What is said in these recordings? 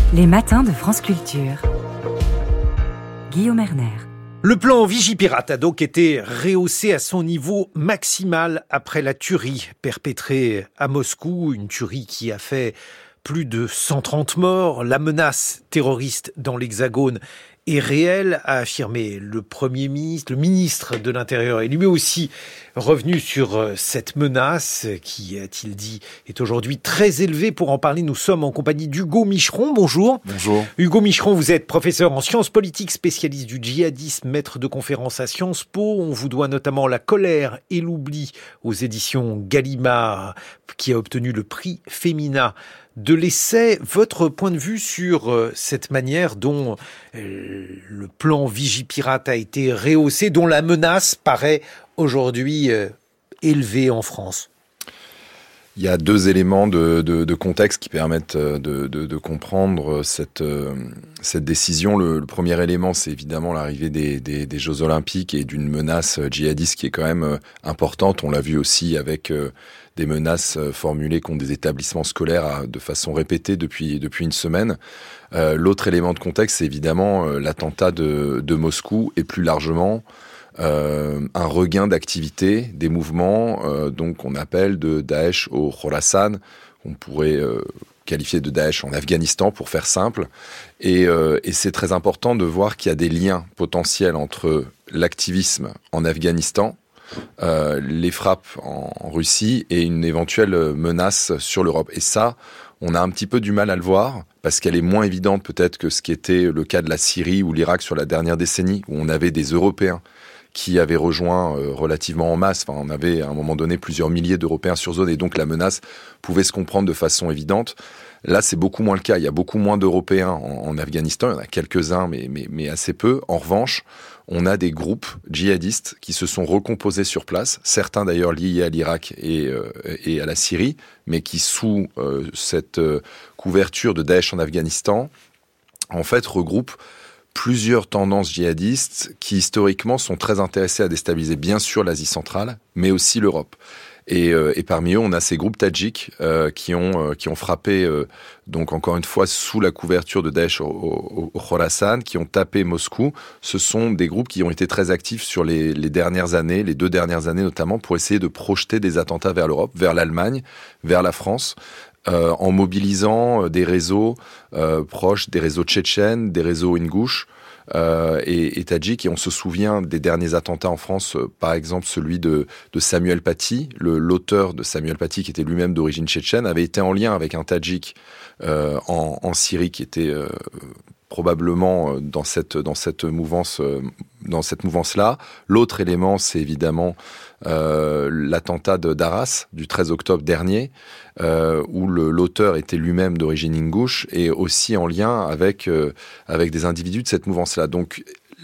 Les matins de France Culture. Guillaume Erner. Le plan Vigipirate a donc été rehaussé à son niveau maximal après la tuerie perpétrée à Moscou, une tuerie qui a fait plus de 130 morts. La menace terroriste dans l'Hexagone est réelle, a affirmé le Premier ministre, le ministre de l'Intérieur est lui aussi revenu sur cette menace qui, a-t-il dit, est aujourd'hui très élevée. Pour en parler, nous sommes en compagnie d'Hugo Micheron. Bonjour. Bonjour. Hugo Micheron, vous êtes professeur en sciences politiques, spécialiste du djihadisme, maître de conférences à Sciences Po. On vous doit notamment La colère et l'oubli aux éditions Gallimard, qui a obtenu le prix Femina de l'essai. Votre point de vue sur cette manière dont le plan Vigipirate a été rehaussé, dont la menace paraît aujourd'hui élevée en France? Il y a deux éléments de contexte qui permettent de comprendre cette décision. Le premier élément, c'est évidemment l'arrivée des Jeux Olympiques et d'une menace djihadiste qui est quand même importante. On l'a vu aussi avec des menaces formulées contre des établissements scolaires de façon répétée depuis une semaine. L'autre élément de contexte, c'est évidemment l'attentat de Moscou et plus largement un regain d'activité, des mouvements donc qu'on appelle de Daesh au Khorasan, qu'on pourrait qualifier de Daesh en Afghanistan pour faire simple. Et c'est très important de voir qu'il y a des liens potentiels entre l'activisme en Afghanistan, les frappes en Russie et une éventuelle menace sur l'Europe. Et ça, on a un petit peu du mal à le voir parce qu'elle est moins évidente peut-être que ce qui était le cas de la Syrie ou l'Irak sur la dernière décennie, où on avait des Européens qui avaient rejoint relativement en masse. Enfin, on avait à un moment donné plusieurs milliers d'Européens sur zone et donc la menace pouvait se comprendre de façon évidente. Là, c'est beaucoup moins le cas. Il y a beaucoup moins d'Européens en Afghanistan. Il y en a quelques-uns, mais assez peu. En revanche, on a des groupes djihadistes qui se sont recomposés sur place. Certains d'ailleurs liés à l'Irak et à la Syrie, mais qui sous cette couverture de Daesh en Afghanistan, en fait, regroupent plusieurs tendances djihadistes qui historiquement sont très intéressées à déstabiliser bien sûr l'Asie centrale, mais aussi l'Europe. Et parmi eux, on a ces groupes tadjiks qui ont frappé, donc encore une fois, sous la couverture de Daesh au Khorasan, qui ont tapé Moscou. Ce sont des groupes qui ont été très actifs sur les dernières années, les 2 dernières années notamment, pour essayer de projeter des attentats vers l'Europe, vers l'Allemagne, vers la France, en mobilisant des réseaux proches, des réseaux tchétchènes, des réseaux ingouches, et tadjiks. Et on se souvient des derniers attentats en France, par exemple celui de Samuel Paty. L'auteur de Samuel Paty, qui était lui-même d'origine tchétchène, avait été en lien avec un tadjik en Syrie qui était probablement dans cette mouvance-là. L'autre élément, c'est évidemment l'attentat d'Arras du 13 octobre dernier, où l'auteur était lui-même d'origine ingouche et aussi en lien avec des individus de cette mouvance-là. Donc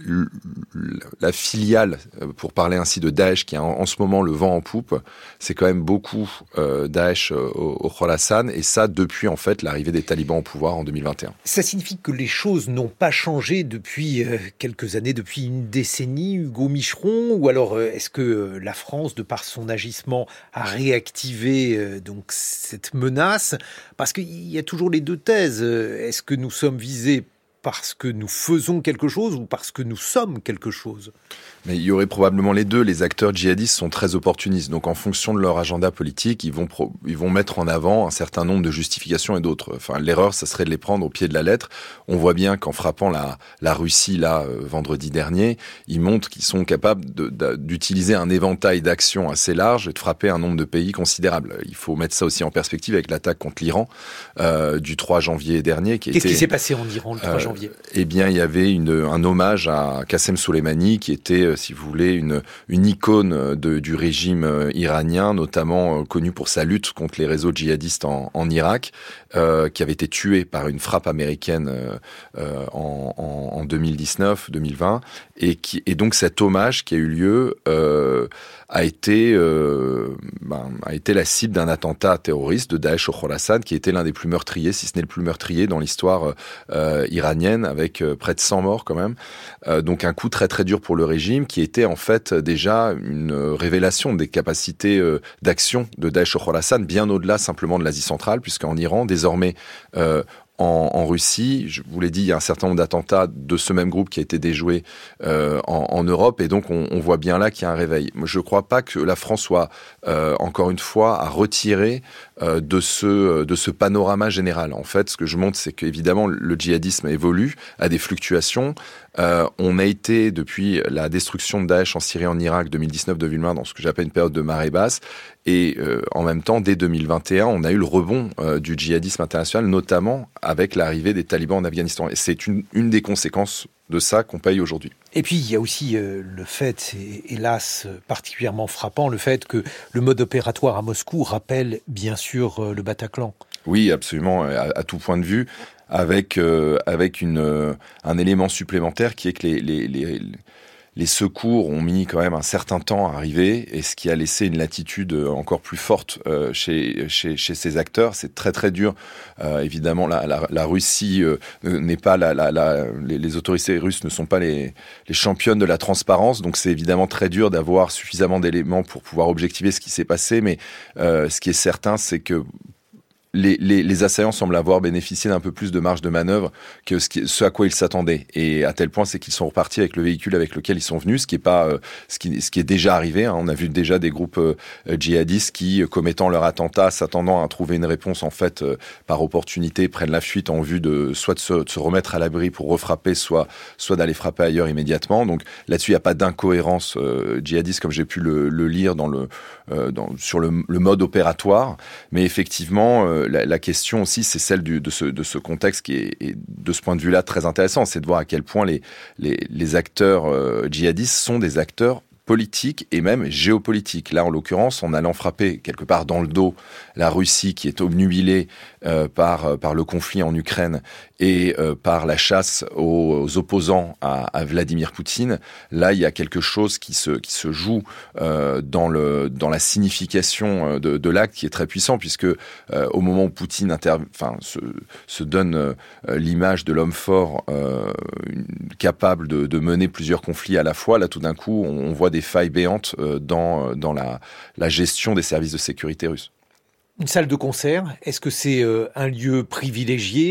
la filiale, pour parler ainsi de Daesh, qui a en ce moment le vent en poupe, c'est quand même beaucoup Daesh au Khorasan, et ça depuis en fait l'arrivée des talibans au pouvoir en 2021. Ça signifie que les choses n'ont pas changé depuis quelques années, depuis une décennie, Hugo Micheron, ou alors est-ce que la France, de par son agissement, a réactivé donc cette menace? Parce qu'il y a toujours les deux thèses. Est-ce que nous sommes visés parce que nous faisons quelque chose ou parce que nous sommes quelque chose? Mais il y aurait probablement les deux. Les acteurs djihadistes sont très opportunistes. Donc, en fonction de leur agenda politique, ils vont mettre en avant un certain nombre de justifications et d'autres. Enfin, l'erreur, ça serait de les prendre au pied de la lettre. On voit bien qu'en frappant la Russie, vendredi dernier, ils montrent qu'ils sont capables d'utiliser un éventail d'actions assez large et de frapper un nombre de pays considérable. Il faut mettre ça aussi en perspective avec l'attaque contre l'Iran du 3 janvier dernier. Qu'est-ce qui s'est passé en Iran le 3 janvier? Eh bien, il y avait un hommage à Qassem Soleimani, qui était, si vous voulez, une icône du régime iranien, notamment connu pour sa lutte contre les réseaux djihadistes en Irak, qui avait été tué par une frappe américaine en 2019-2020, et donc cet hommage qui a eu lieu a été la cible d'un attentat terroriste de Daesh au Khorasan, qui était l'un des plus meurtriers, si ce n'est le plus meurtrier dans l'histoire iranienne, avec près de 100 morts quand même. Donc un coup très très dur pour le régime, qui était en fait déjà une révélation des capacités d'action de Daesh au Khorasan, bien au-delà simplement de l'Asie centrale, puisqu'en Iran, désormais, en Russie. Je vous l'ai dit, il y a un certain nombre d'attentats de ce même groupe qui a été déjoué en Europe, et donc on voit bien là qu'il y a un réveil. Moi, je ne crois pas que la France soit, encore une fois, à retirer de ce panorama général. En fait, ce que je montre, c'est qu'évidemment, le djihadisme évolue, a des fluctuations. On a été, depuis la destruction de Daesh en Syrie et en Irak 2019-2020, dans ce que j'appelle une période de marée basse, et en même temps, dès 2021, on a eu le rebond du djihadisme international, notamment avec l'arrivée des talibans en Afghanistan. Et c'est une des conséquences de ça qu'on paye aujourd'hui. Et puis, il y a aussi le fait, c'est hélas particulièrement frappant, le fait que le mode opératoire à Moscou rappelle bien sûr le Bataclan. Oui, absolument, à tout point de vue, avec un élément supplémentaire qui est que les secours ont mis quand même un certain temps à arriver, et ce qui a laissé une latitude encore plus forte chez ces acteurs. C'est très très dur. Évidemment, la Russie n'est pas les autorités russes ne sont pas les championnes de la transparence, donc c'est évidemment très dur d'avoir suffisamment d'éléments pour pouvoir objectiver ce qui s'est passé. Mais ce qui est certain, c'est que les assaillants semblent avoir bénéficié d'un peu plus de marge de manœuvre que ce à quoi ils s'attendaient. Et à tel point, c'est qu'ils sont repartis avec le véhicule avec lequel ils sont venus, ce qui est déjà arrivé. On a vu déjà des groupes djihadistes qui, commettant leur attentat, s'attendant à trouver une réponse en fait par opportunité, prennent la fuite en vue de soit de se remettre à l'abri pour refrapper, soit d'aller frapper ailleurs immédiatement. Donc là-dessus, il n'y a pas d'incohérence djihadiste comme j'ai pu le lire sur le mode opératoire. Mais effectivement, la question aussi, c'est celle de ce contexte qui est de ce point de vue-là très intéressant, c'est de voir à quel point les acteurs djihadistes sont des acteurs politique et même géopolitique. Là, en l'occurrence, en allant frapper quelque part dans le dos la Russie qui est obnubilée par le conflit en Ukraine et par la chasse aux opposants à Vladimir Poutine, là, il y a quelque chose qui se joue dans la signification de l'acte qui est très puissant, puisque au moment où Poutine se donne l'image de l'homme fort capable de mener plusieurs conflits à la fois, là, tout d'un coup, on voit des failles béantes dans la gestion des services de sécurité russes. Une salle de concert, est-ce que c'est un lieu privilégié ?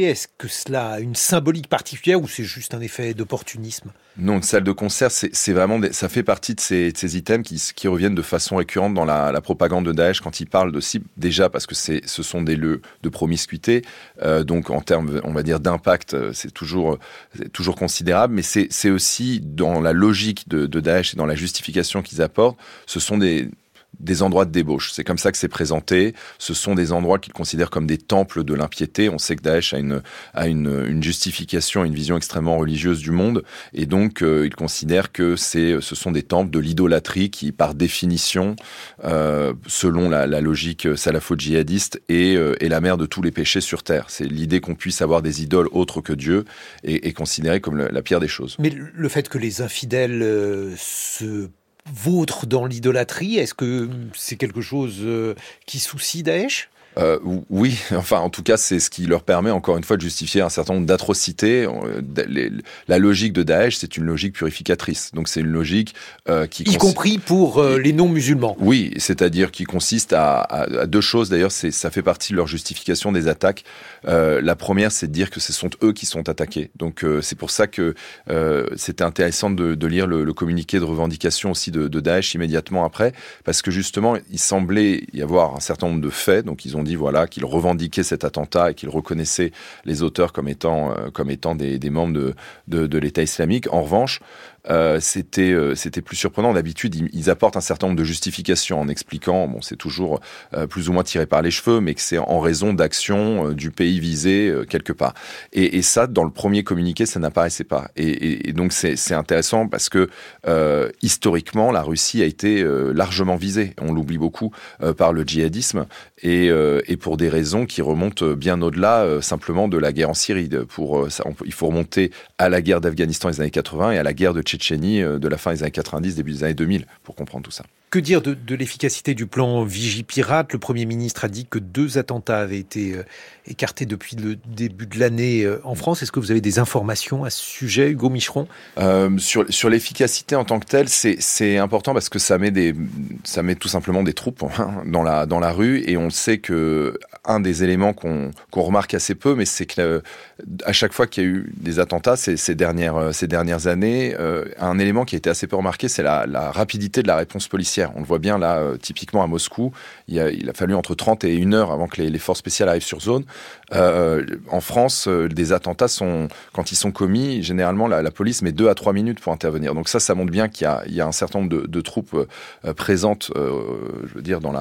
Est-ce que cela a une symbolique particulière ou c'est juste un effet d'opportunisme ? Non, une salle de concert, c'est vraiment ça fait partie de ces items qui reviennent de façon récurrente dans la propagande de Daesh quand ils parlent de cible. Déjà parce que ce sont des lieux de promiscuité, donc en termes, on va dire, d'impact, c'est toujours considérable. Mais c'est aussi dans la logique de Daesh et dans la justification qu'ils apportent, ce sont des endroits de débauche. C'est comme ça que c'est présenté. Ce sont des endroits qu'ils considèrent comme des temples de l'impiété. On sait que Daesh a une justification, une vision extrêmement religieuse du monde. Et donc, ils considèrent que ce sont des temples de l'idolâtrie qui, par définition, selon la logique salafo-djihadiste, est la mère de tous les péchés sur terre. C'est l'idée qu'on puisse avoir des idoles autres que Dieu et considérée comme la pire des choses. Mais le fait que les infidèles se vautre dans l'idolâtrie, est-ce que c'est quelque chose qui soucie Daesh ? Oui, enfin en tout cas c'est ce qui leur permet encore une fois de justifier un certain nombre d'atrocités. La logique de Daesh, c'est une logique purificatrice, donc c'est une logique y compris pour les non-musulmans. Oui, c'est-à-dire qui consiste à deux choses. D'ailleurs, ça fait partie de leur justification des attaques. La première, c'est de dire que ce sont eux qui sont attaqués. Donc c'est pour ça que c'était intéressant de lire le communiqué de revendication aussi de Daesh immédiatement après, parce que justement il semblait y avoir un certain nombre de faits. Donc ils ont dit qu'ils revendiquaient cet attentat et qu'ils reconnaissaient les auteurs comme étant des membres de l'État islamique. En revanche, c'était plus surprenant. D'habitude, ils apportent un certain nombre de justifications en expliquant, c'est toujours plus ou moins tiré par les cheveux, mais que c'est en raison d'actions du pays visé quelque part. Et ça, dans le premier communiqué, ça n'apparaissait pas. Et donc c'est intéressant parce que historiquement, la Russie a été largement visée. On l'oublie beaucoup par le djihadisme et pour des raisons qui remontent bien au-delà simplement de la guerre en Syrie. Il faut remonter à la guerre d'Afghanistan des années 80 et à la guerre de Tchétchénie Tchétchénie de la fin des années 90, début des années 2000, pour comprendre tout ça. Que dire de l'efficacité du plan Vigipirate ? Le Premier ministre a dit que 2 attentats avaient été écartés depuis le début de l'année en France. Est-ce que vous avez des informations à ce sujet, Hugo Micheron ? Sur l'efficacité en tant que telle, c'est important parce que ça met tout simplement des troupes dans la rue, et on sait que un des éléments qu'on remarque assez peu, mais c'est que à chaque fois qu'il y a eu des attentats ces dernières années, un élément qui a été assez peu remarqué, c'est la rapidité de la réponse policière. On le voit bien là, typiquement à Moscou, il a fallu entre 30 et 1 heure avant que les forces spéciales arrivent sur zone. En France, des attentats quand ils sont commis, généralement la police met 2 à 3 minutes pour intervenir. Donc ça montre bien qu'il y a un certain nombre de troupes présentes, je veux dire, dans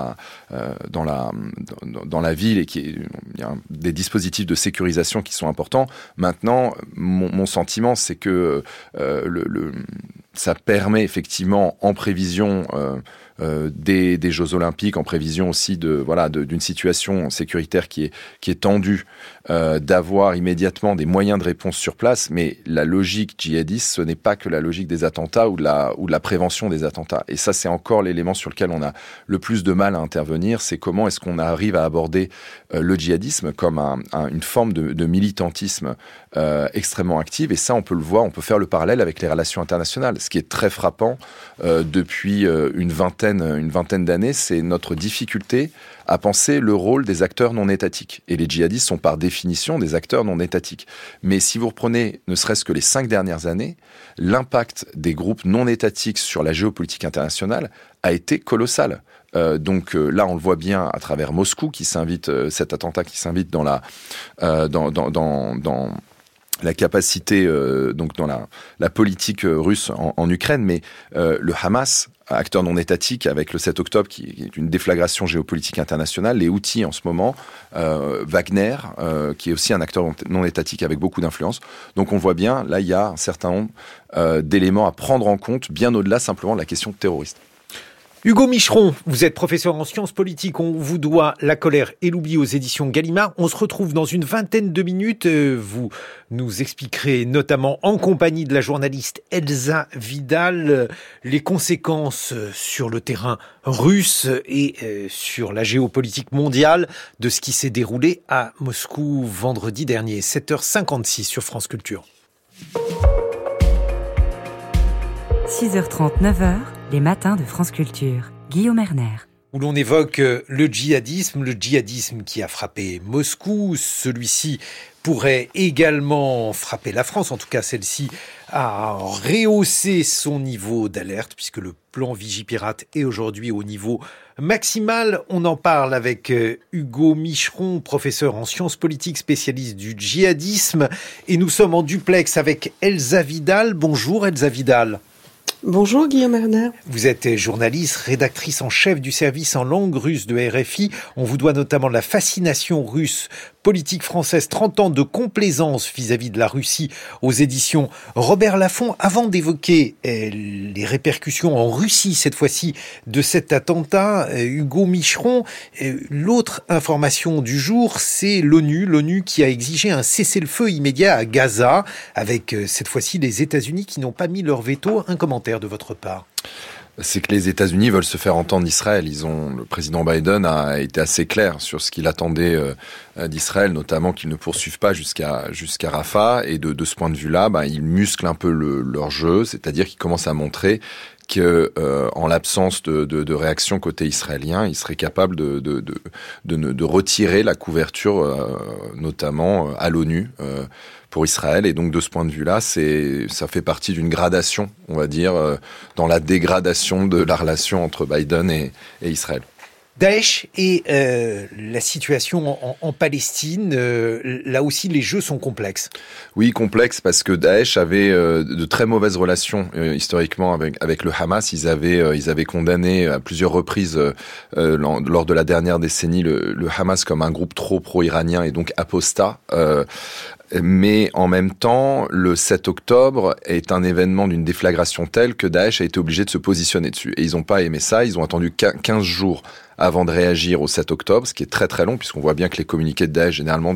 la ville, et il y a des dispositifs de sécurisation qui sont importants. Maintenant, mon sentiment, c'est que ça permet effectivement, en prévision des Jeux Olympiques, en prévision aussi d'une situation sécuritaire qui est tendue, d'avoir immédiatement des moyens de réponse sur place. Mais la logique djihadiste, ce n'est pas que la logique des attentats ou de la prévention des attentats. Et ça, c'est encore l'élément sur lequel on a le plus de mal à intervenir. C'est comment est-ce qu'on arrive à aborder le djihadisme comme une forme de militantisme extrêmement active. Et ça, on peut le voir, on peut faire le parallèle avec les relations internationales. Ce qui est très frappant depuis une vingtaine d'années, c'est notre difficulté à penser le rôle des acteurs non étatiques. Et les djihadistes sont par définition des acteurs non étatiques. Mais si vous reprenez ne serait-ce que les 5 dernières années, l'impact des groupes non étatiques sur la géopolitique internationale a été colossal. Donc là, on le voit bien à travers Moscou, cet attentat qui s'invite dans la capacité, donc dans la politique russe en Ukraine, mais le Hamas, acteur non étatique, avec le 7 octobre qui est une déflagration géopolitique internationale, les Houthis en ce moment, Wagner, qui est aussi un acteur non étatique avec beaucoup d'influence. Donc on voit bien, là il y a un certain nombre d'éléments à prendre en compte, bien au-delà simplement de la question terroriste. Hugo Micheron, vous êtes professeur en sciences politiques. On vous doit La colère et l'oubli aux éditions Gallimard. On se retrouve dans une vingtaine de minutes. Vous nous expliquerez notamment en compagnie de la journaliste Elsa Vidal les conséquences sur le terrain russe et sur la géopolitique mondiale de ce qui s'est déroulé à Moscou vendredi dernier. 7h56 sur France Culture. 6h30, 9h, les matins de France Culture. Guillaume Erner. Où l'on évoque le djihadisme qui a frappé Moscou. Celui-ci pourrait également frapper la France, en tout cas celle-ci a rehaussé son niveau d'alerte puisque le plan Vigipirate est aujourd'hui au niveau maximal. On en parle avec Hugo Micheron, professeur en sciences politiques, spécialiste du djihadisme, et nous sommes en duplex avec Elsa Vidal. Bonjour Elsa Vidal. Bonjour Guillaume Erner. Vous êtes journaliste, rédactrice en chef du service en langue russe de RFI. On vous doit notamment la fascination russe, politique française, 30 ans de complaisance vis-à-vis de la Russie aux éditions Robert Laffont. Avant d'évoquer les répercussions en Russie, cette fois-ci, de cet attentat, Hugo Micheron, l'autre information du jour, c'est l'ONU qui a exigé un cessez-le-feu immédiat à Gaza, avec cette fois-ci les États-Unis qui n'ont pas mis leur veto. Un commentaire de votre part? C'est que les États-Unis veulent se faire entendre d'Israël. Le président Biden a été assez clair sur ce qu'il attendait d'Israël, notamment qu'ils ne poursuivent pas jusqu'à Rafah. Et de ce point de vue-là, ils musclent un peu leur jeu, c'est-à-dire qu'ils commencent à montrer que, en l'absence de réaction côté israélien, ils seraient capables de retirer la couverture, notamment à l'ONU, pour Israël. Et donc, de ce point de vue-là, ça fait partie d'une gradation, on va dire, dans la dégradation de la relation entre Biden et Israël. Daesh et la situation en Palestine, là aussi les jeux sont complexes. Oui, complexes parce que Daesh avait de très mauvaises relations historiquement avec le Hamas. Ils avaient condamné à plusieurs reprises lors de la dernière décennie le Hamas comme un groupe trop pro-iranien et donc apostat. Mais en même temps, le 7 octobre est un événement d'une déflagration telle que Daesh a été obligé de se positionner dessus. Et ils n'ont pas aimé ça, ils ont attendu 15 jours avant de réagir au 7 octobre, ce qui est très très long, puisqu'on voit bien que les communiqués de Daesh généralement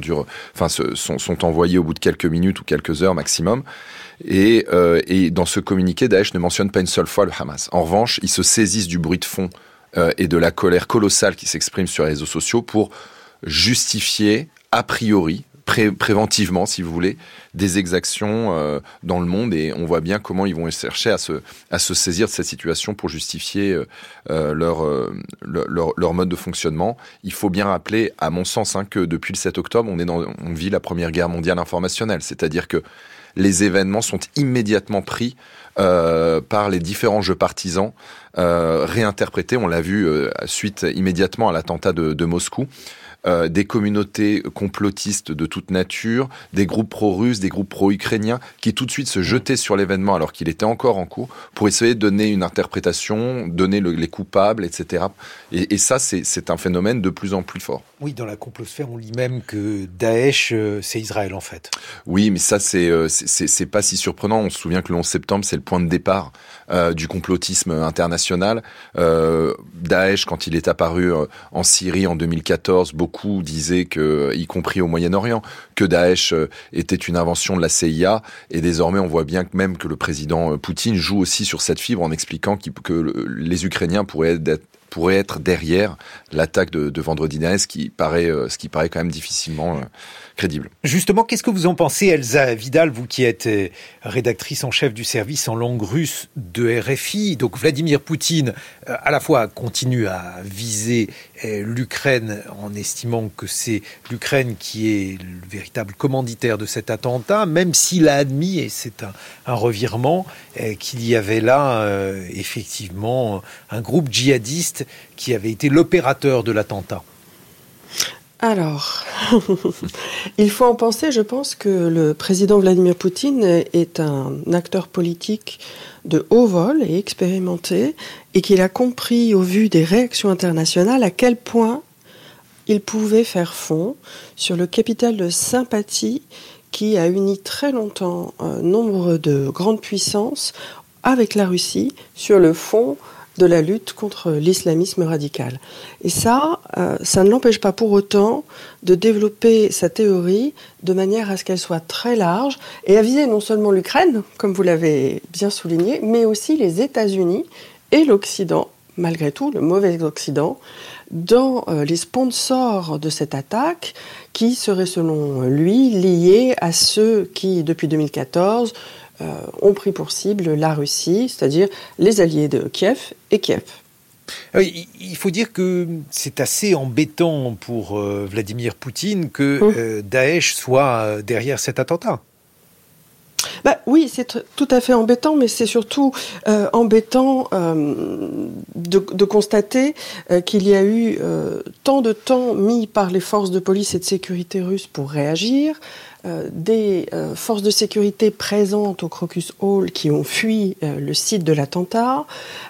sont envoyés au bout de quelques minutes ou quelques heures maximum. Et dans ce communiqué, Daesh ne mentionne pas une seule fois le Hamas. En revanche, ils se saisissent du bruit de fond et de la colère colossale qui s'exprime sur les réseaux sociaux pour justifier, a priori, préventivement, si vous voulez, des exactions dans le monde, et on voit bien comment ils vont chercher à se saisir de cette situation pour justifier leur mode de fonctionnement. Il faut bien rappeler, à mon sens, que depuis le 7 octobre, on vit la première guerre mondiale informationnelle, c'est-à-dire que les événements sont immédiatement pris par les différents jeux partisans, réinterprétés. On l'a vu suite immédiatement à l'attentat de Moscou. Des communautés complotistes de toute nature, des groupes pro-russes, des groupes pro-ukrainiens, qui tout de suite se jetaient sur l'événement alors qu'il était encore en cours, pour essayer de donner une interprétation, donner les coupables, etc. Et ça, c'est un phénomène de plus en plus fort. Oui, dans la complosphère, on lit même que Daesh, c'est Israël en fait. Oui, mais ça, c'est pas si surprenant. On se souvient que le 11 septembre, c'est le point de départ du complotisme international. Daesh, quand il est apparu en Syrie en 2014, beaucoup disaient que, y compris au Moyen-Orient, que Daesh était une invention de la CIA, et désormais on voit bien que même que le président Poutine joue aussi sur cette fibre en expliquant que les Ukrainiens pourraient être derrière l'attaque de vendredi dernier, ce qui paraît quand même difficilement crédible. Justement, qu'est-ce que vous en pensez, Elsa Vidal, vous qui êtes rédactrice en chef du service en langue russe de RFI? Donc Vladimir Poutine, à la fois, continue à viser l'Ukraine en estimant que c'est l'Ukraine qui est le véritable commanditaire de cet attentat, même s'il a admis, et c'est un revirement, qu'il y avait là effectivement un groupe djihadiste qui avait été l'opérateur de l'attentat. Alors, il faut en penser, je pense que le président Vladimir Poutine est un acteur politique de haut vol et expérimenté, et qu'il a compris au vu des réactions internationales à quel point il pouvait faire fond sur le capital de sympathie qui a uni très longtemps nombre de grandes puissances avec la Russie sur le fond de la lutte contre l'islamisme radical. Et ça ne l'empêche pas pour autant de développer sa théorie de manière à ce qu'elle soit très large et à viser non seulement l'Ukraine, comme vous l'avez bien souligné, mais aussi les États-Unis et l'Occident, malgré tout, le mauvais Occident, dans les sponsors de cette attaque qui seraient selon lui liés à ceux qui, depuis 2014, ont pris pour cible la Russie, c'est-à-dire les alliés de Kiev et Kiev. Il faut dire que c'est assez embêtant pour Vladimir Poutine que Daesh soit derrière cet attentat. Oui, c'est tout à fait embêtant, mais c'est surtout embêtant de constater qu'il y a eu tant de temps mis par les forces de police et de sécurité russes pour réagir, des forces de sécurité présentes au Crocus Hall qui ont fui le site de l'attentat,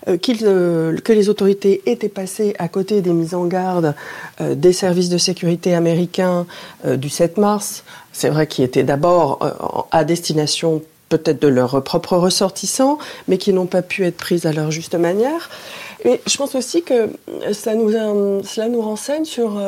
que les autorités étaient passées à côté des mises en garde des services de sécurité américains du 7 mars, c'est vrai qu'ils étaient d'abord à destination peut-être de leurs propres ressortissants, mais qui n'ont pas pu être prises à leur juste manière. Et je pense aussi que cela nous renseigne sur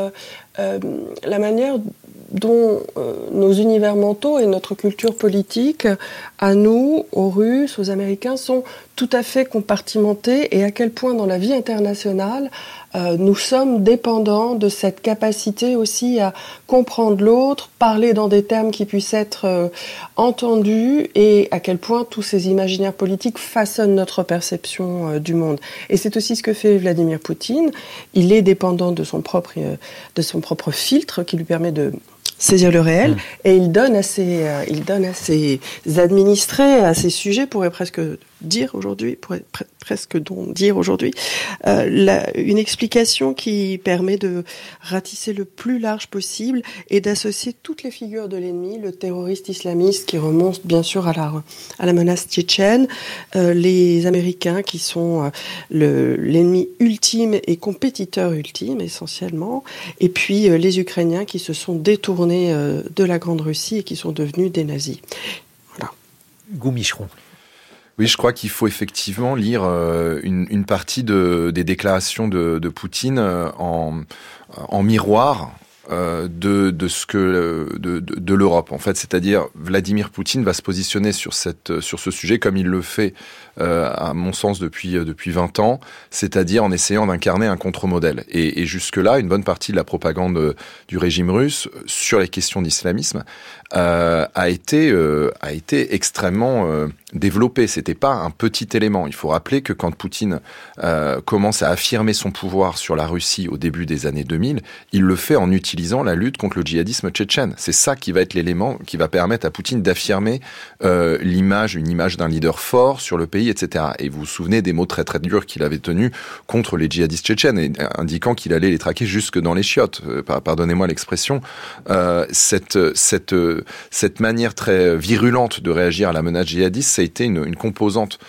la manière dont nos univers mentaux et notre culture politique, à nous, aux Russes, aux Américains, sont tout à fait compartimentés, et à quel point dans la vie internationale, nous sommes dépendants de cette capacité aussi à comprendre l'autre, parler dans des termes qui puissent être entendus, et à quel point tous ces imaginaires politiques façonnent notre perception du monde. Et c'est aussi ce que fait Vladimir Poutine. Il est dépendant de son propre filtre qui lui permet de saisir le réel, et il donne à ses administrés, à ses sujets, pourrait presque dire aujourd'hui, une explication qui permet de ratisser le plus large possible et d'associer toutes les figures de l'ennemi, le terroriste islamiste qui remonte bien sûr à la menace tchétchène, les Américains qui sont l'ennemi ultime et compétiteur ultime essentiellement, et puis les Ukrainiens qui se sont détournés de la Grande Russie et qui sont devenus des nazis. Voilà. Hugo Micheron. Oui, je crois qu'il faut effectivement lire une partie des déclarations de Poutine en miroir de ce que de l'Europe en fait, c'est-à-dire Vladimir Poutine va se positionner sur ce sujet comme il le fait à mon sens depuis 20 ans, c'est-à-dire en essayant d'incarner un contre-modèle. Et jusque-là, une bonne partie de la propagande du régime russe sur les questions d'islamisme a été extrêmement développée. C'était pas un petit élément. Il faut rappeler que quand Poutine commence à affirmer son pouvoir sur la Russie au début des années 2000, il le fait en utilisant la lutte contre le djihadisme tchétchène. C'est ça qui va être l'élément qui va permettre à Poutine d'affirmer une image d'un leader fort sur le pays, etc. Et vous vous souvenez des mots très très durs qu'il avait tenus contre les djihadistes tchétchènes, indiquant qu'il allait les traquer jusque dans les chiottes. Pardonnez-moi l'expression. Cette manière très virulente de réagir à la menace djihadiste, ça a été une composante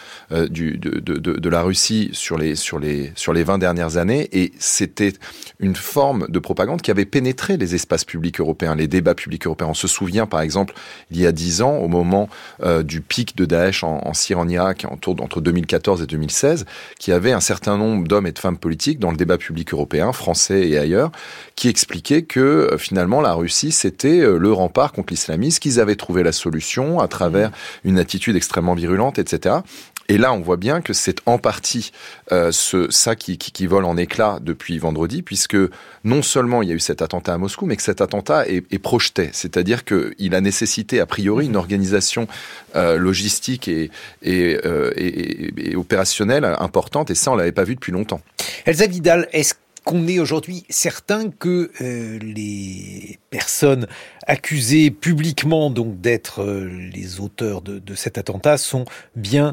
de la Russie sur les 20 dernières années, et c'était une forme de propagande qui avait pénétré les espaces publics européens, les débats publics européens. On se souvient par exemple il y a 10 ans, au moment du pic de Daesh en Syrie, en Irak, entre 2014 et 2016, qu'il y avait un certain nombre d'hommes et de femmes politiques dans le débat public européen, français et ailleurs, qui expliquaient que finalement la Russie c'était le rempart contre l'islamisme, qu'ils avaient trouvé la solution à travers une attitude extrêmement virulente, etc. Et là, on voit bien que c'est en partie ça qui vole en éclats depuis vendredi, puisque non seulement il y a eu cet attentat à Moscou, mais que cet attentat est projeté. C'est-à-dire qu'il a nécessité, a priori, une organisation logistique et opérationnelle importante, et ça, on l'avait pas vu depuis longtemps. Elsa Vidal, est-ce qu'on est aujourd'hui certain que les personnes accusées publiquement donc d'être les auteurs de cet attentat sont bien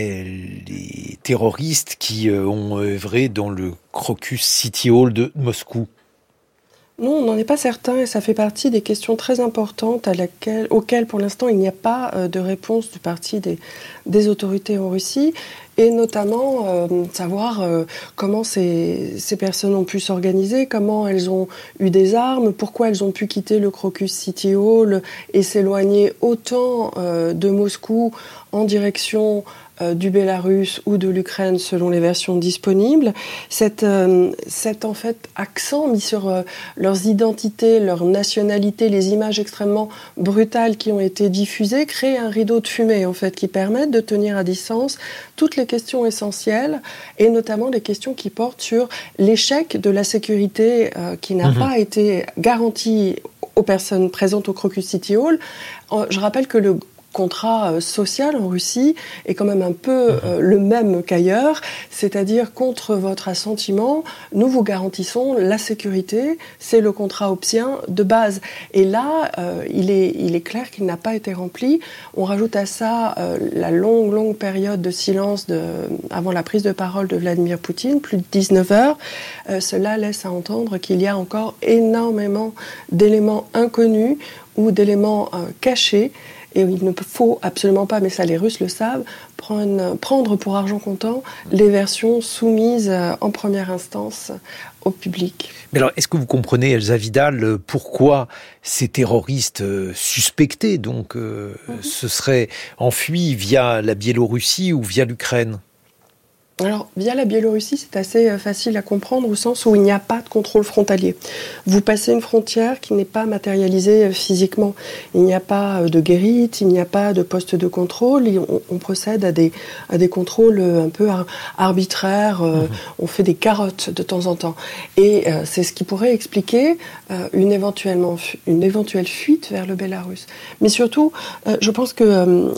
les terroristes qui ont œuvré dans le Crocus City Hall de Moscou? Non, on n'en est pas certain, et ça fait partie des questions très importantes auxquelles pour l'instant il n'y a pas de réponse du parti des autorités en Russie, et notamment savoir comment ces personnes ont pu s'organiser, comment elles ont eu des armes, pourquoi elles ont pu quitter le Crocus City Hall et s'éloigner autant de Moscou en direction du Bélarus ou de l'Ukraine selon les versions disponibles. Cet en fait accent mis sur leurs identités, leur nationalité, les images extrêmement brutales qui ont été diffusées crée un rideau de fumée en fait qui permettent de tenir à distance toutes les questions essentielles, et notamment les questions qui portent sur l'échec de la sécurité qui n'a pas été garantie aux personnes présentes au Crocus City Hall. Je rappelle que le contrat social en Russie est quand même un peu le même qu'ailleurs, c'est-à-dire contre votre assentiment, nous vous garantissons la sécurité, c'est le contrat obsien de base. Et là, il est clair qu'il n'a pas été rempli. On rajoute à ça la longue période de silence avant la prise de parole de Vladimir Poutine, plus de 19 heures. Cela laisse à entendre qu'il y a encore énormément d'éléments inconnus ou d'éléments cachés. Et il ne faut absolument pas, mais ça les Russes le savent, prendre pour argent comptant les versions soumises en première instance au public. Mais alors, est-ce que vous comprenez, Elsa Vidal, pourquoi ces terroristes suspectés donc se seraient enfuis via la Biélorussie ou via l'Ukraine ? Alors, via la Biélorussie, c'est assez facile à comprendre au sens où il n'y a pas de contrôle frontalier. Vous passez une frontière qui n'est pas matérialisée physiquement. Il n'y a pas de guérite, il n'y a pas de poste de contrôle. On procède à des contrôles un peu arbitraires. On fait des carottes de temps en temps. Et c'est ce qui pourrait expliquer une éventuelle fuite vers le Bélarus. Mais surtout, je pense que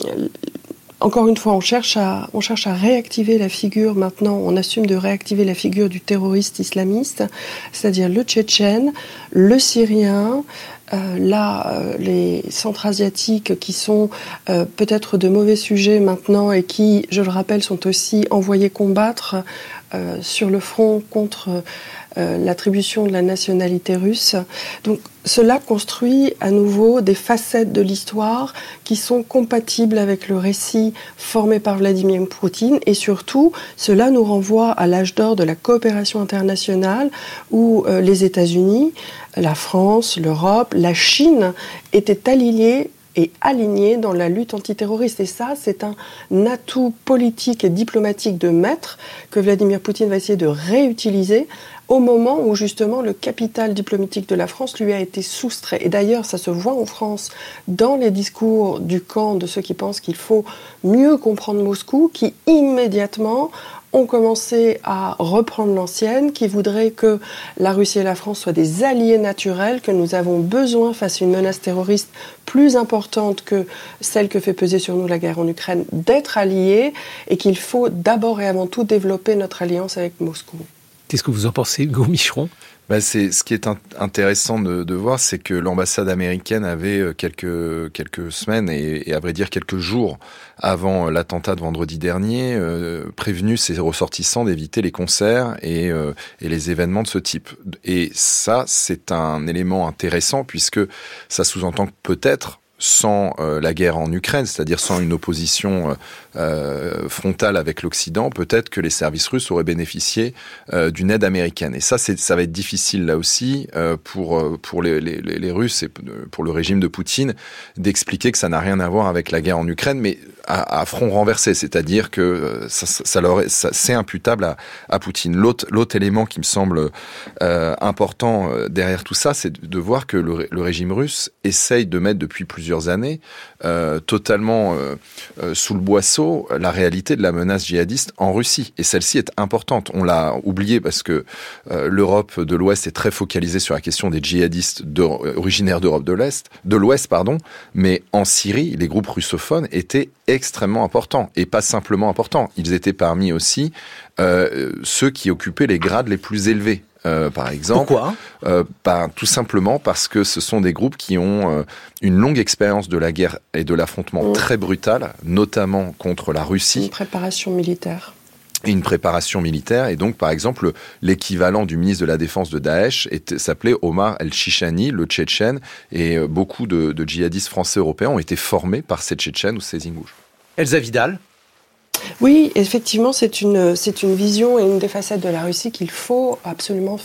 encore une fois, on cherche à réactiver la figure maintenant, on assume de réactiver la figure du terroriste islamiste, c'est-à-dire le Tchétchène, le Syrien, les Centra-Asiatiques qui sont peut-être de mauvais sujets maintenant et qui, je le rappelle, sont aussi envoyés combattre sur le front contre l'attribution de la nationalité russe. Donc cela construit à nouveau des facettes de l'histoire qui sont compatibles avec le récit formé par Vladimir Poutine, et surtout cela nous renvoie à l'âge d'or de la coopération internationale où les États-Unis, la France, l'Europe, la Chine étaient alignés dans la lutte antiterroriste. Et ça, c'est un atout politique et diplomatique de maître que Vladimir Poutine va essayer de réutiliser au moment où justement le capital diplomatique de la France lui a été soustrait. Et d'ailleurs, ça se voit en France dans les discours du camp de ceux qui pensent qu'il faut mieux comprendre Moscou, qui immédiatement ont commencé à reprendre l'ancienne, qui voudraient que la Russie et la France soient des alliés naturels, que nous avons besoin, face à une menace terroriste plus importante que celle que fait peser sur nous la guerre en Ukraine, d'être alliés, et qu'il faut d'abord et avant tout développer notre alliance avec Moscou. Qu'est-ce que vous en pensez, Hugo Micheron ? C'est ce qui est intéressant de voir, c'est que l'ambassade américaine avait quelques semaines et à vrai dire quelques jours avant l'attentat de vendredi dernier prévenu ses ressortissants d'éviter les concerts et les événements de ce type. Et ça, c'est un élément intéressant puisque ça sous-entend que peut-être sans la guerre en Ukraine, c'est-à-dire sans une opposition frontale avec l'Occident, peut-être que les services russes auraient bénéficié d'une aide américaine. Et ça va être difficile là aussi pour les Russes et pour le régime de Poutine d'expliquer que ça n'a rien à voir avec la guerre en Ukraine, mais à front renversé, c'est-à-dire que c'est imputable à Poutine. L'autre élément qui me semble important derrière tout ça, c'est de voir que le régime russe essaye de mettre depuis plusieurs années totalement sous le boisseau la réalité de la menace djihadiste en Russie. Et celle-ci est importante. On l'a oublié parce que l'Europe de l'Ouest est très focalisée sur la question des djihadistes originaires d'Europe de l'Ouest, mais en Syrie, les groupes russophones étaient extrêmement importants, et pas simplement importants. Ils étaient parmi aussi ceux qui occupaient les grades les plus élevés. Par exemple. Pourquoi ? Tout simplement parce que ce sont des groupes qui ont une longue expérience de la guerre et de l'affrontement très brutal, notamment contre la Russie. Une préparation militaire. Et donc, par exemple, l'équivalent du ministre de la Défense de Daesh s'appelait Omar El-Shishani, le Tchétchène, et beaucoup de djihadistes français européens ont été formés par ces Tchétchènes ou ces Ingouches. Elsa Vidal ? Oui, effectivement, c'est une vision et une des facettes de la Russie qu'il faut absolument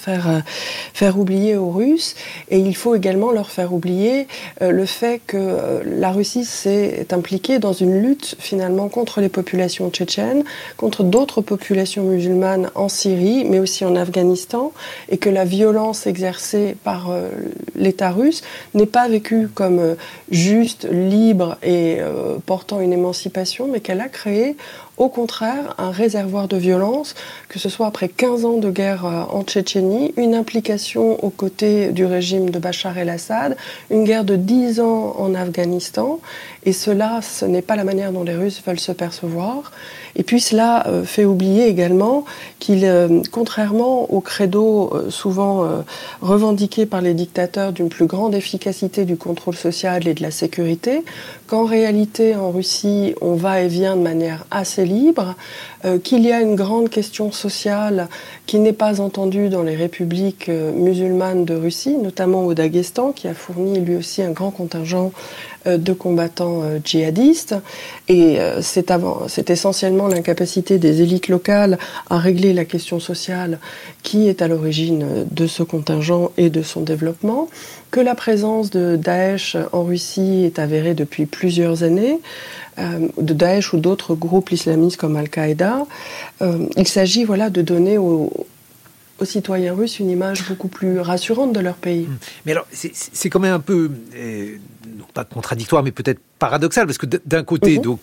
faire oublier aux Russes. Et il faut également leur faire oublier le fait que la Russie s'est impliquée dans une lutte finalement contre les populations tchétchènes, contre d'autres populations musulmanes en Syrie, mais aussi en Afghanistan, et que la violence exercée par l'État russe n'est pas vécue comme juste, libre et portant une émancipation, mais qu'elle a créé au contraire un réservoir de violence, que ce soit après 15 ans de guerre en Tchétchénie, une implication aux côtés du régime de Bachar el-Assad, une guerre de 10 ans en Afghanistan, et cela, ce n'est pas la manière dont les Russes veulent se percevoir. Et puis cela fait oublier également qu'il, contrairement au credo souvent revendiqué par les dictateurs d'une plus grande efficacité du contrôle social et de la sécurité, qu'en réalité en Russie on va et vient de manière assez libre, qu'il y a une grande question sociale qui n'est pas entendue dans les républiques musulmanes de Russie, notamment au Daghestan, qui a fourni lui aussi un grand contingent de combattants djihadistes. Et c'est essentiellement l'incapacité des élites locales à régler la question sociale qui est à l'origine de ce contingent et de son développement, que la présence de Daesh en Russie est avérée depuis plusieurs années, de Daesh ou d'autres groupes islamistes comme Al-Qaïda. Il s'agit de donner aux citoyens russes une image beaucoup plus rassurante de leur pays. Mais alors, c'est quand même un peu, non pas contradictoire, mais peut-être paradoxal, parce que d'un côté, donc,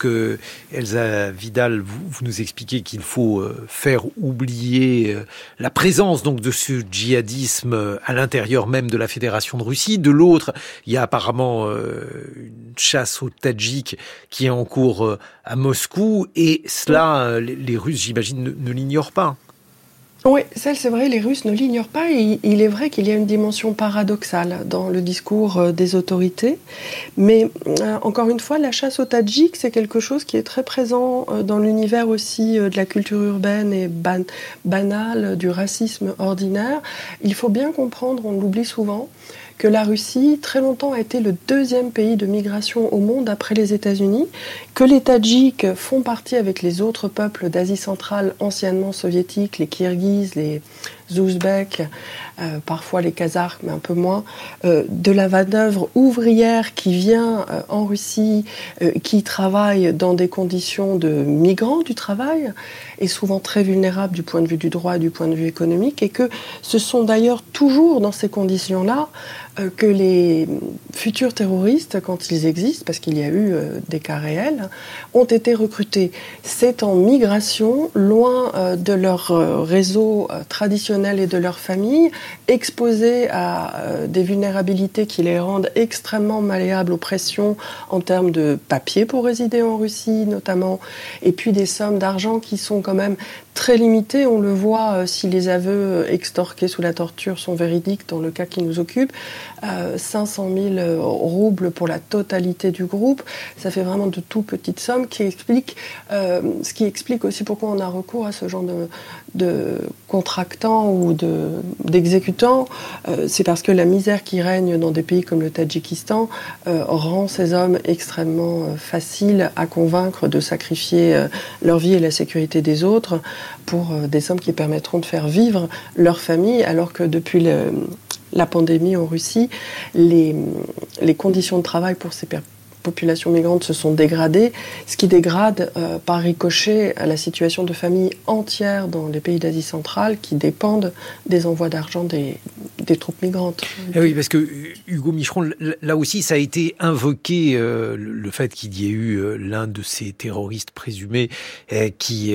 Elsa Vidal, vous nous expliquez qu'il faut faire oublier la présence donc de ce djihadisme à l'intérieur même de la Fédération de Russie. De l'autre, il y a apparemment une chasse aux Tadjiks qui est en cours à Moscou, et cela, les Russes, j'imagine, ne l'ignorent pas. Oui, ça c'est vrai, les Russes ne l'ignorent pas et il est vrai qu'il y a une dimension paradoxale dans le discours des autorités. Mais encore une fois, la chasse aux Tadjiks, c'est quelque chose qui est très présent dans l'univers aussi de la culture urbaine et banale, du racisme ordinaire. Il faut bien comprendre, on l'oublie souvent, que la Russie, très longtemps, a été le deuxième pays de migration au monde après les États-Unis, que les Tadjiks font partie avec les autres peuples d'Asie centrale anciennement soviétiques, les Kirghizes, les Ouzbeks, parfois les Kazakhs, mais un peu moins, de la manœuvre ouvrière qui vient en Russie, qui travaille dans des conditions de migrants du travail, et souvent très vulnérables du point de vue du droit et du point de vue économique, et que ce sont d'ailleurs toujours dans ces conditions-là que les futurs terroristes, quand ils existent, parce qu'il y a eu des cas réels, ont été recrutés. C'est en migration, loin de leur réseau traditionnel et de leur famille, exposés à des vulnérabilités qui les rendent extrêmement malléables aux pressions en termes de papier pour résider en Russie, notamment, et puis des sommes d'argent qui sont quand même très limitées. On le voit si les aveux extorqués sous la torture sont véridiques dans le cas qui nous occupe. 500 000 roubles pour la totalité du groupe, ça fait vraiment de tout petites sommes ce qui explique aussi pourquoi on a recours à ce genre de contractants ou d'exécutants. C'est parce que la misère qui règne dans des pays comme le Tadjikistan rend ces hommes extrêmement faciles à convaincre de sacrifier leur vie et la sécurité des autres pour des sommes qui permettront de faire vivre leur famille, alors que depuis la pandémie en Russie, les conditions de travail pour ces populations migrantes se sont dégradées, ce qui dégrade par ricochet la situation de familles entières dans les pays d'Asie centrale qui dépendent des envois d'argent des troupes migrantes. Et oui, parce que Hugo Micheron, là aussi, ça a été invoqué, le fait qu'il y ait eu l'un de ces terroristes présumés qui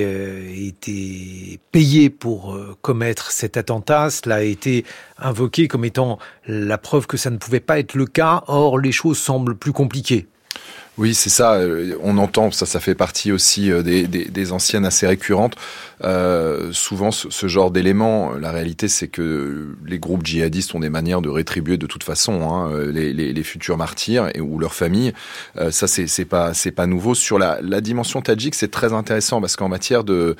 était payé pour commettre cet attentat. Cela a été invoqué comme étant la preuve que ça ne pouvait pas être le cas. Or, les choses semblent plus compliquées. Oui, c'est ça. On entend, ça fait partie aussi des anciennes assez récurrentes. Souvent, ce genre d'éléments, la réalité, c'est que les groupes djihadistes ont des manières de rétribuer de toute façon les futurs martyrs ou leurs familles. Ça, c'est pas nouveau. Sur la dimension tadjik, c'est très intéressant parce qu'en matière de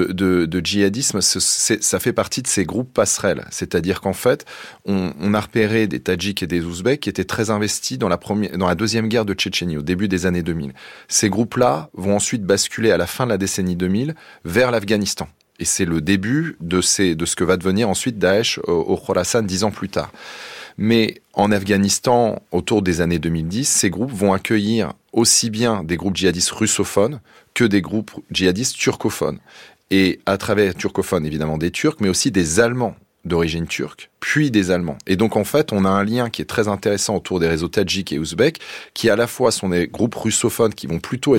djihadisme, ça fait partie de ces groupes passerelles. C'est-à-dire qu'en fait, on a repéré des Tadjiks et des Ouzbeks qui étaient très investis dans la deuxième guerre de Tchétchénie, au début des années 2000. Ces groupes-là vont ensuite basculer à la fin de la décennie 2000 vers l'Afghanistan. Et c'est le début de ce que va devenir ensuite Daesh au Khorasan 10 ans plus tard. Mais en Afghanistan, autour des années 2010, ces groupes vont accueillir aussi bien des groupes djihadistes russophones que des groupes djihadistes turcophones. Et à travers turcophones, évidemment des Turcs, mais aussi des Allemands d'origine turque, puis des Allemands. Et donc, en fait, on a un lien qui est très intéressant autour des réseaux tadjiks et ouzbeks, qui à la fois sont des groupes russophones qui vont plutôt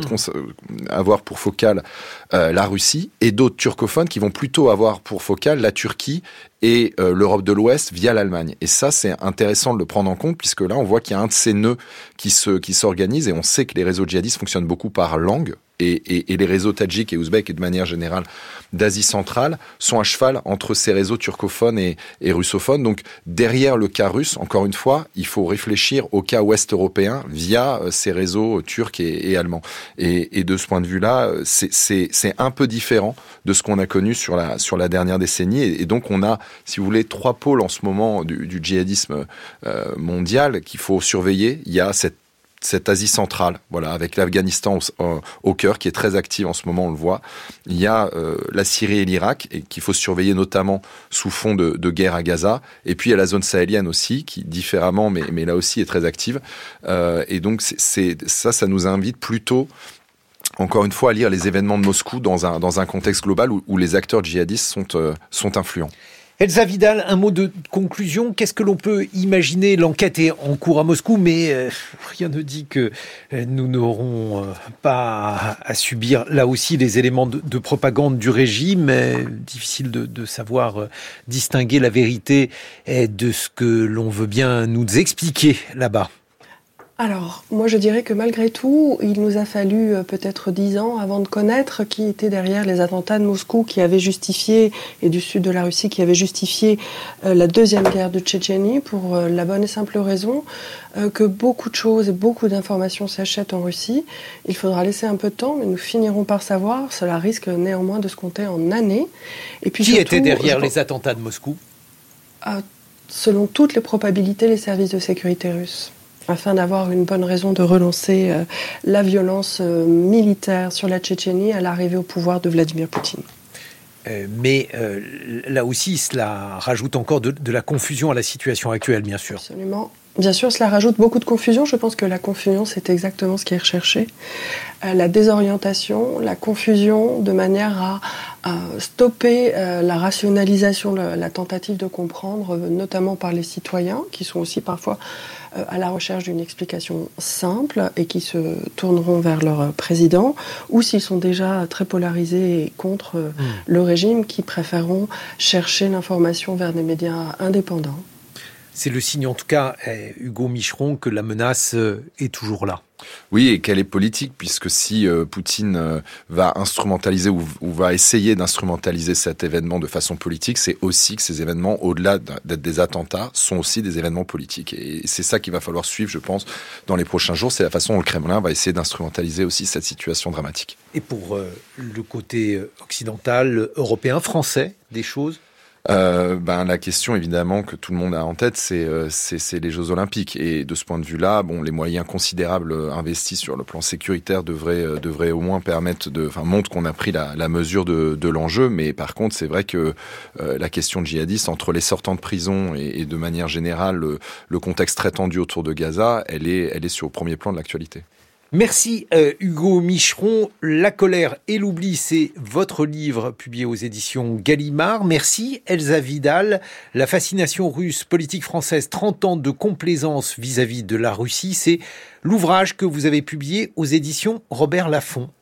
avoir pour focale la Russie, et d'autres turcophones qui vont plutôt avoir pour focale la Turquie et l'Europe de l'Ouest via l'Allemagne. Et ça, c'est intéressant de le prendre en compte, puisque là, on voit qu'il y a un de ces nœuds qui s'organise, et on sait que les réseaux djihadistes fonctionnent beaucoup par langue, et les réseaux tadjiks et ouzbeks, et de manière générale d'Asie centrale, sont à cheval entre ces réseaux turcophones et russophones. Donc, derrière le cas russe, encore une fois, il faut réfléchir au cas ouest européen via ces réseaux turcs et allemands. Et de ce point de vue-là, c'est un peu différent de ce qu'on a connu sur la dernière décennie. Et donc, on a, si vous voulez, 3 pôles en ce moment du djihadisme mondial qu'il faut surveiller. Il y a cette Asie centrale, voilà, avec l'Afghanistan au cœur, qui est très active en ce moment, on le voit. Il y a la Syrie et l'Irak, et qu'il faut surveiller notamment sous fond de guerre à Gaza. Et puis il y a la zone sahélienne aussi, qui différemment, mais là aussi est très active. Et donc ça nous invite plutôt, encore une fois, à lire les événements de Moscou dans un contexte global où les acteurs djihadistes sont influents. Elsa Vidal, un mot de conclusion. Qu'est-ce que l'on peut imaginer? L'enquête est en cours à Moscou, mais rien ne dit que nous n'aurons pas à subir là aussi les éléments de propagande du régime. Difficile de savoir distinguer la vérité de ce que l'on veut bien nous expliquer là-bas. Alors, moi je dirais que malgré tout, il nous a fallu peut-être 10 ans avant de connaître qui était derrière les attentats de Moscou qui avaient justifié, et du sud de la Russie, qui avaient justifié la deuxième guerre de Tchétchénie, pour la bonne et simple raison que beaucoup de choses et beaucoup d'informations s'achètent en Russie. Il faudra laisser un peu de temps, mais nous finirons par savoir. Cela risque néanmoins de se compter en années. Et puis, qui surtout, était derrière les attentats de Moscou ? Selon toutes les probabilités, les services de sécurité russes, afin d'avoir une bonne raison de relancer la violence militaire sur la Tchétchénie à l'arrivée au pouvoir de Vladimir Poutine. Mais là aussi, cela rajoute encore de la confusion à la situation actuelle, bien sûr. Absolument. Bien sûr, cela rajoute beaucoup de confusion. Je pense que la confusion, c'est exactement ce qui est recherché. La désorientation, la confusion, de manière à stopper la rationalisation, la tentative de comprendre, notamment par les citoyens, qui sont aussi parfois à la recherche d'une explication simple et qui se tourneront vers leur président, ou s'ils sont déjà très polarisés et contre le régime, qui préféreront chercher l'information vers des médias indépendants. C'est le signe, en tout cas, Hugo Micheron, que la menace est toujours là. Oui, et qu'elle est politique, puisque si Poutine va instrumentaliser ou va essayer d'instrumentaliser cet événement de façon politique, c'est aussi que ces événements, au-delà d'être des attentats, sont aussi des événements politiques. Et c'est ça qu'il va falloir suivre, je pense, dans les prochains jours. C'est la façon dont le Kremlin va essayer d'instrumentaliser aussi cette situation dramatique. Et pour le côté occidental, européen, français, des choses ? La question évidemment que tout le monde a en tête, c'est les Jeux Olympiques. Et de ce point de vue-là, les moyens considérables investis sur le plan sécuritaire devraient au moins montrent qu'on a pris la mesure de l'enjeu. Mais par contre, c'est vrai que la question de djihadistes, entre les sortants de prison et de manière générale le contexte très tendu autour de Gaza, elle est sur le premier plan de l'actualité. Merci Hugo Micheron. La colère et l'oubli, c'est votre livre publié aux éditions Gallimard. Merci Elsa Vidal. La fascination russe, politique française, 30 ans de complaisance vis-à-vis de la Russie, c'est l'ouvrage que vous avez publié aux éditions Robert Laffont.